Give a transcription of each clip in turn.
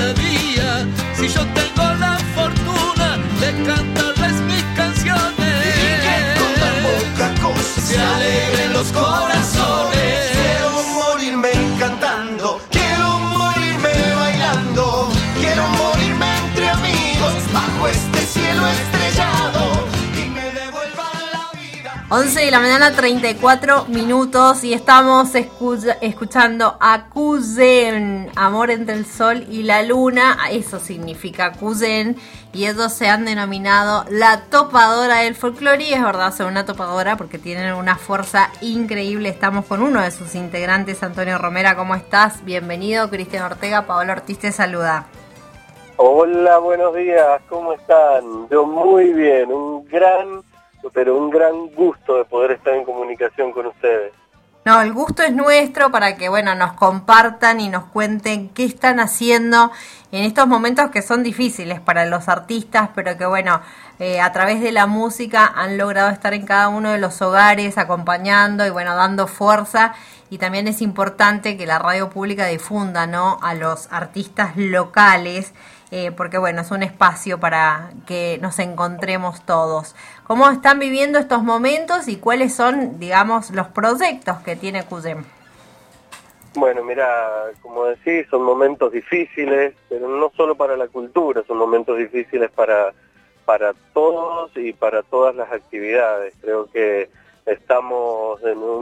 día, si yo tengo la fortuna de cantarles mis canciones y que con tan poca cosa se alegren los corazones. Quiero morirme cantando, quiero morirme bailando, quiero morirme entre amigos bajo este cielo estrellado y me devuelvan la vida. 11 de la mañana, 34 minutos, y estamos escuchando a Cousin, Amor entre el Sol y la Luna. Eso significa Cousin, y ellos se han denominado la topadora del folclore, y es verdad, son una topadora porque tienen una fuerza increíble. Estamos con uno de sus integrantes, Antonio Romera. ¿Cómo estás? Bienvenido. Cristian Ortega, Paola Ortiz te saluda. Hola, buenos días, ¿cómo están? Yo muy bien, un gran gusto de poder estar en comunicación con ustedes. No, el gusto es nuestro para que, bueno, nos compartan y nos cuenten qué están haciendo en estos momentos que son difíciles para los artistas, pero que, bueno, a través de la música han logrado estar en cada uno de los hogares acompañando y, bueno, dando fuerza. Y también es importante que la radio pública difunda, ¿no?, a los artistas locales, porque, bueno, es un espacio para que nos encontremos todos. ¿Cómo están viviendo estos momentos y cuáles son, digamos, los proyectos que tiene CUSEM? Bueno, mira, como decís, son momentos difíciles, pero no solo para la cultura, son momentos difíciles para todos y para todas las actividades. Creo que estamos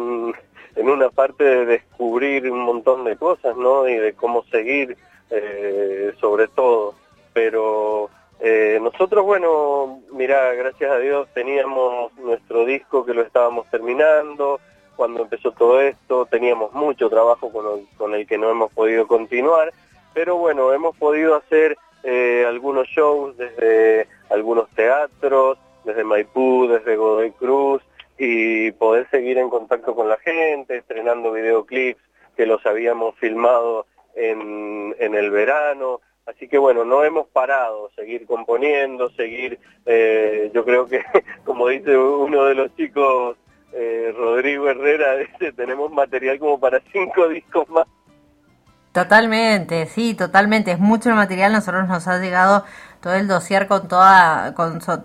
en una parte de descubrir un montón de cosas, ¿no? Y de cómo seguir, sobre todo. Pero nosotros, bueno, mira, gracias a Dios teníamos nuestro disco que lo estábamos terminando. Cuando empezó todo esto teníamos mucho trabajo con el que no hemos podido continuar, pero bueno, hemos podido hacer algunos shows desde algunos teatros, desde Maipú, desde Godoy Cruz, y poder seguir en contacto con la gente, estrenando videoclips que los habíamos filmado en el verano. Así que bueno, no hemos parado, seguir componiendo, seguir, yo creo que, como dice uno de los chicos, Rodrigo Herrera, tenemos material como para 5 discos más. Totalmente, sí, totalmente, es mucho el material. Nosotros nos ha llegado todo el dossier con toda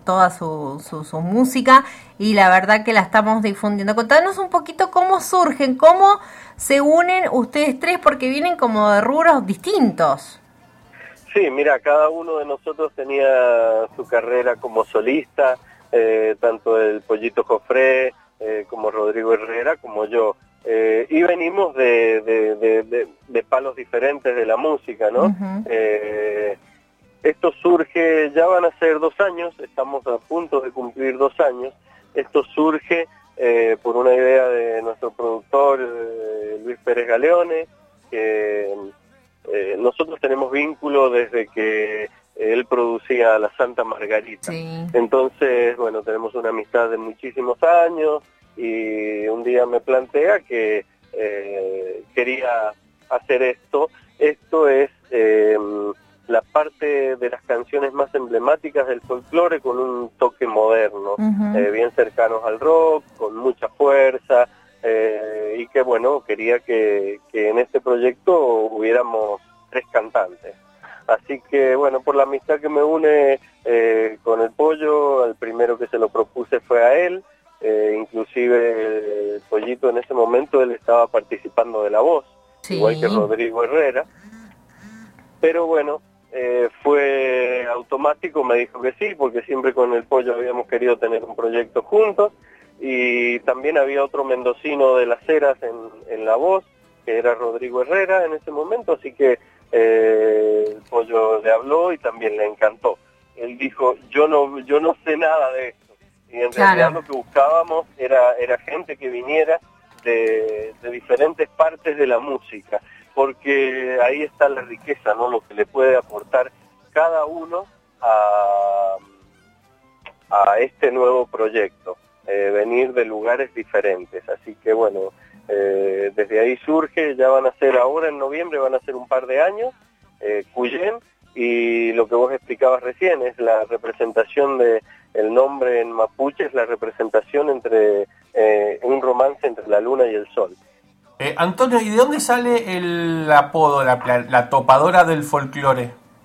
su música, y la verdad que la estamos difundiendo. Contanos un poquito cómo surgen, cómo se unen ustedes tres, porque vienen como de rubros distintos. Sí, mira, cada uno de nosotros tenía su carrera como solista, tanto el Pollito Jofré, como Rodrigo Herrera, como yo. Y venimos de palos diferentes de la música, ¿no? Uh-huh. Esto surge, ya van a ser 2 años, estamos a punto de cumplir 2 años. Esto surge por una idea de nuestro productor, Luis Pérez Galeone, que nosotros tenemos vínculo desde que él producía La Santa Margarita. Sí. Entonces, bueno, tenemos una amistad de muchísimos años, y un día me plantea que quería hacer esto. Esto es la parte de las canciones más emblemáticas del folclore con un toque moderno, uh-huh. Bien cercanos al rock, con mucha fuerza, y que bueno, quería que en este proyecto hubiéramos 3 cantantes. Así que bueno, por la amistad que me une con el Pollo, el primero que se lo propuse fue a él. Inclusive el Pollito en ese momento él estaba participando de la voz, sí, igual que Rodrigo Herrera, pero bueno, fue automático, me dijo que sí, porque siempre con el Pollo habíamos querido tener un proyecto juntos, y también había otro mendocino de Las Heras en la voz, que era Rodrigo Herrera en ese momento, así que el Pollo le habló y también le encantó. Él dijo, yo no sé nada de esto. Y en realidad lo que buscábamos era gente que viniera de diferentes partes de la música, porque ahí está la riqueza, ¿no? Lo que le puede aportar cada uno a este nuevo proyecto, venir de lugares diferentes. Así que bueno, desde ahí surge, ya van a ser ahora en noviembre, van a ser un par de años, Cuyen, y lo que vos explicabas recién es la representación de el nombre en mapuche, es la representación entre un romance entre la luna y el sol. Antonio, ¿y de dónde sale el apodo, la topadora del folclore?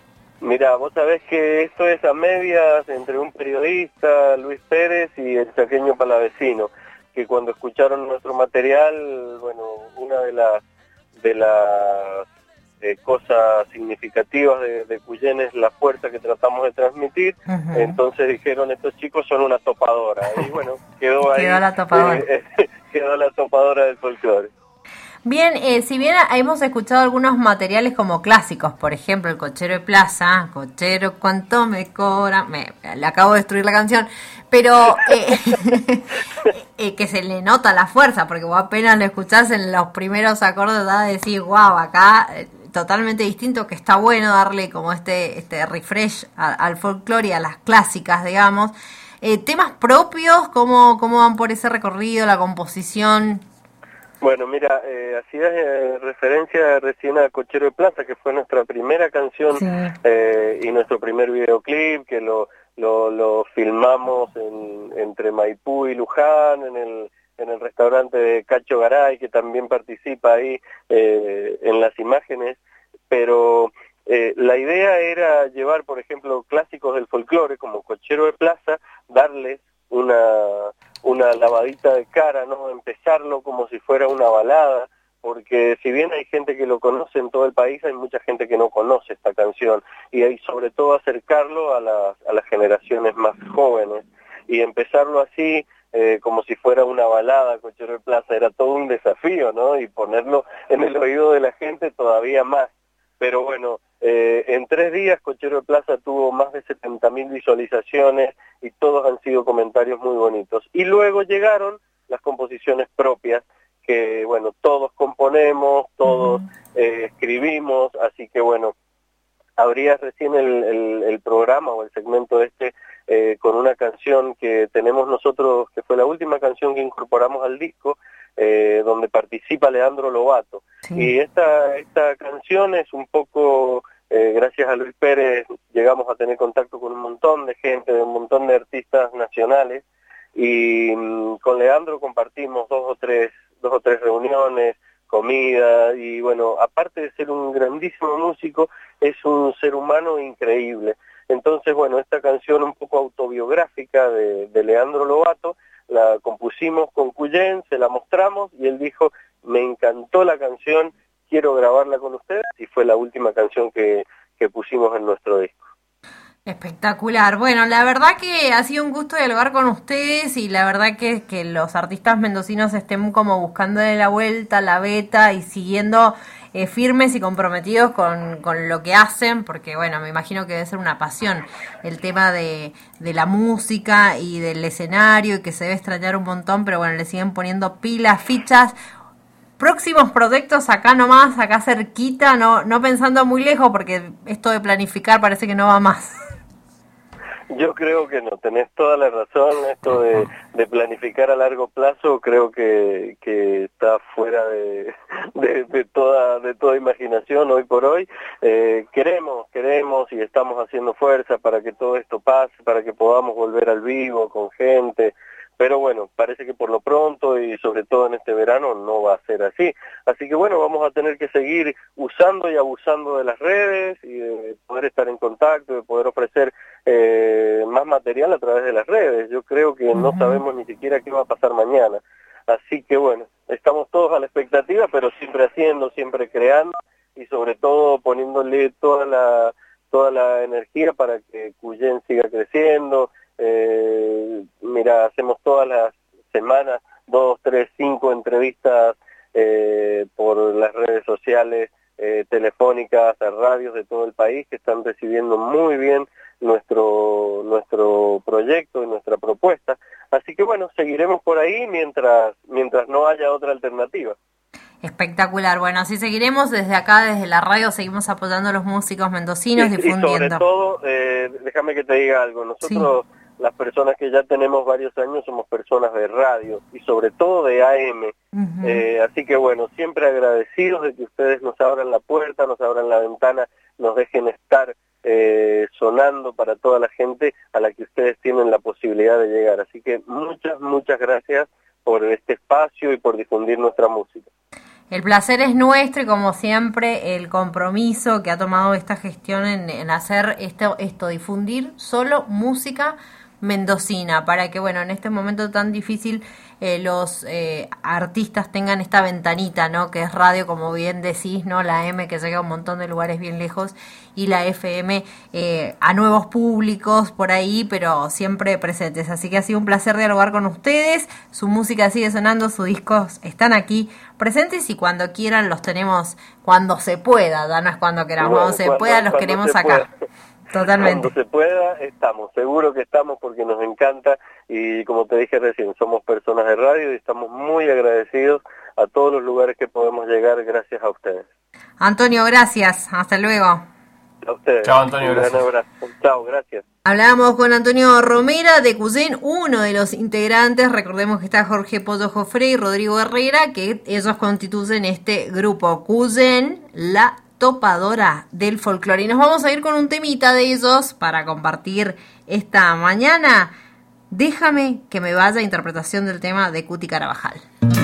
Mira, vos sabés que esto es a medias entre un periodista, Luis Pérez, y el chaqueño Palavecino, que cuando escucharon nuestro material, bueno, una de las cosas significativas de Cuyén es la fuerza que tratamos de transmitir. Entonces dijeron, estos chicos son una topadora, y bueno, quedó ahí, la topadora. quedó la topadora del folclore. Bien, si bien hemos escuchado algunos materiales como clásicos, por ejemplo, el Cochero de Plaza, Cochero, cuánto me cobra, le acabo de destruir la canción, pero que se le nota la fuerza, porque vos apenas lo escuchás en los primeros acordes, da de decir, wow, acá totalmente distinto, que está bueno darle como este refresh al folclore y a las clásicas, digamos. Temas propios, ¿cómo van por ese recorrido, la composición? Bueno, mira, hacías referencia recién a Cochero de Plaza, que fue nuestra primera canción, sí. Y nuestro primer videoclip, que lo filmamos entre Maipú y Luján, en el restaurante de Cacho Garay, que también participa ahí en las imágenes, pero la idea era llevar, por ejemplo, clásicos del folclore, como Cochero de Plaza, darles una lavadita de cara, ¿no? Empezarlo como si fuera una balada, porque si bien hay gente que lo conoce en todo el país, hay mucha gente que no conoce esta canción, y hay sobre todo acercarlo a las generaciones más jóvenes, y empezarlo así, como si fuera una balada, Cochero de Plaza, era todo un desafío, ¿no? Y ponerlo en el oído de la gente todavía más. Pero bueno, en 3 días Cochero de Plaza tuvo más de 70.000 visualizaciones y todos han sido comentarios muy bonitos. Y luego llegaron las composiciones propias, que bueno, todos componemos, todos escribimos, así que bueno, abrías recién el programa o el segmento con una canción que tenemos nosotros, que fue la última canción que incorporamos al disco, donde participa Leandro Lobato. Sí. Y esta canción es un poco, gracias a Luis Pérez, llegamos a tener contacto con un montón de gente, de un montón de artistas nacionales, y con Leandro compartimos dos o tres reuniones, comida, y bueno, aparte de ser un grandísimo músico, es un ser humano increíble. Entonces, bueno, esta canción un poco autobiográfica de Leandro Lobato, la compusimos con Cuyén, se la mostramos y él dijo, me encantó la canción, quiero grabarla con ustedes, y fue la última canción que pusimos en nuestro disco. Espectacular. Bueno, la verdad que ha sido un gusto dialogar con ustedes, y la verdad que los artistas mendocinos estén como buscándole la vuelta, la beta, y siguiendo firmes y comprometidos con lo que hacen, porque bueno, me imagino que debe ser una pasión el tema de la música y del escenario, y que se debe extrañar un montón, pero bueno, le siguen poniendo pilas, fichas. Próximos proyectos acá nomás, acá cerquita, no pensando muy lejos, porque esto de planificar parece que no va más. Yo creo que no, tenés toda la razón, esto de planificar a largo plazo creo que está fuera de toda imaginación hoy por hoy. Queremos y estamos haciendo fuerza para que todo esto pase, para que podamos volver al vivo con gente, pero bueno, parece que por lo pronto y sobre todo en este verano no va a ser así. Así que bueno, vamos a tener que seguir usando y abusando de las redes y de poder estar en contacto, de poder ofrecer más material a través de las redes. Yo creo que no sabemos ni siquiera qué va a pasar mañana. Así que bueno, estamos todos a la expectativa, pero siempre haciendo, siempre creando y sobre todo poniéndole toda la energía para que Cuyén siga creciendo. Mira, hacemos todas las semanas 2, 3, 5 entrevistas por las redes sociales, telefónicas, a radios de todo el país que están recibiendo muy bien nuestro proyecto y nuestra propuesta. Así que bueno, seguiremos por ahí mientras no haya otra alternativa. Espectacular. Bueno, así seguiremos desde acá, desde la radio, seguimos apoyando a los músicos mendocinos, difundiendo. Y sobre todo, déjame que te diga algo, nosotros, sí, las personas que ya tenemos varios años, somos personas de radio y sobre todo de AM. Así que bueno, siempre agradecidos de que ustedes nos abran la puerta, nos abran la ventana, nos dejen estar sonando para toda la gente a la que ustedes tienen la posibilidad de llegar. Así que muchas gracias por este espacio y por difundir nuestra música. El placer es nuestro y como siempre el compromiso que ha tomado esta gestión en hacer esto, difundir solo música mendocina, para que, bueno, en este momento tan difícil los artistas tengan esta ventanita, ¿no? Que es radio, como bien decís, ¿no? La M que llega a un montón de lugares bien lejos y la FM a nuevos públicos por ahí, pero siempre presentes. Así que ha sido un placer dialogar con ustedes. Su música sigue sonando, sus discos están aquí presentes y cuando quieran los tenemos, cuando se pueda, ya no es cuando queramos, Bueno, cuando se pueda los queremos acá. Totalmente. Cuando se pueda, estamos, seguro que estamos porque nos encanta y como te dije recién, somos personas de radio y estamos muy agradecidos a todos los lugares que podemos llegar gracias a ustedes. Antonio, gracias. Hasta luego. A ustedes. Chao, Antonio, Un gracias. gran abrazo. Chao, gracias. Hablábamos con Antonio Romera de Cuyén, uno de los integrantes. Recordemos que está Jorge Pollo Jofré y Rodrigo Herrera, que ellos constituyen este grupo Cuyén, la topadora del folclore. Y nos vamos a ir con un temita de ellos para compartir esta mañana. Déjame que me vaya, interpretación del tema de Cuti Carabajal.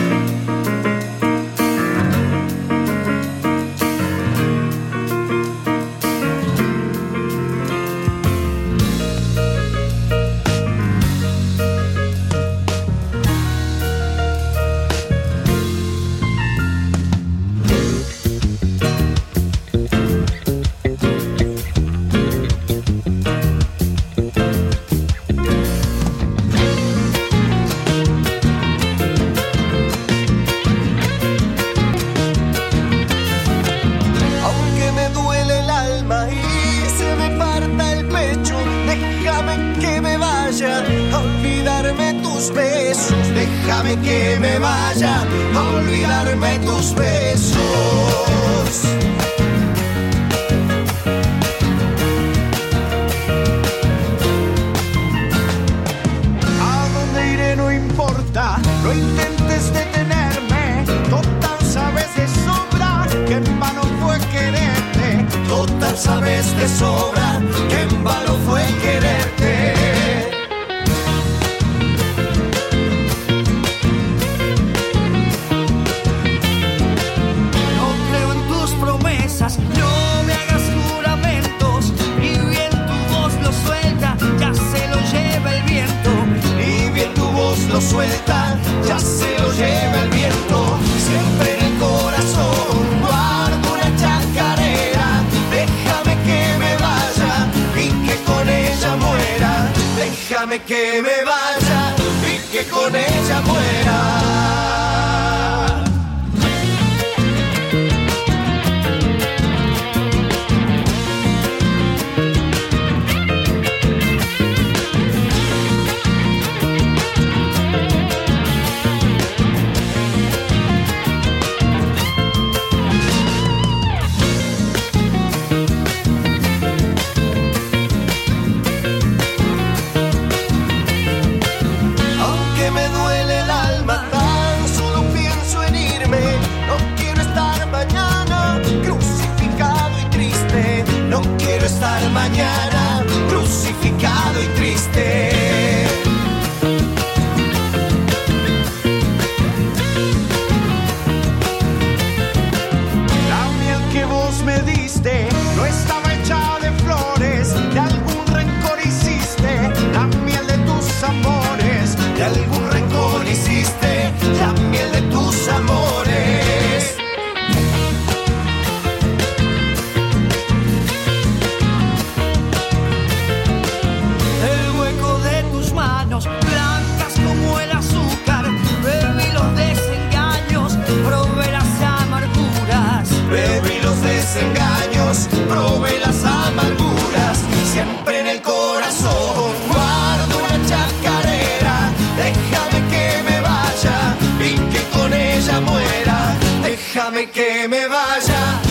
Déjame que me vaya a olvidarme tus besos. A dónde iré no importa, no intentes detenerme. Total sabes de sobra que en vano fue quererte. Total sabes de sobra que en vano fue quererte. No me hagas juramentos, y bien tu voz lo suelta, ya se lo lleva el viento. Y bien tu voz lo suelta, ya se lo lleva el viento. Siempre en el corazón guardo una chacarera. Déjame que me vaya y que con ella muera. Déjame que me vaya y que con ella muera. Mañana crucificado y triste. La miel que vos me diste no estaba hecha de flores, de algún rencor hiciste la miel de tus amores, de algún rencor hiciste la miel de tus amores. Blancas como el azúcar, bebí los desengaños, probé las amarguras. Bebí los desengaños, probé las amarguras. Siempre en el corazón guardo una chacarera. Déjame que me vaya y que con ella muera. Déjame que me vaya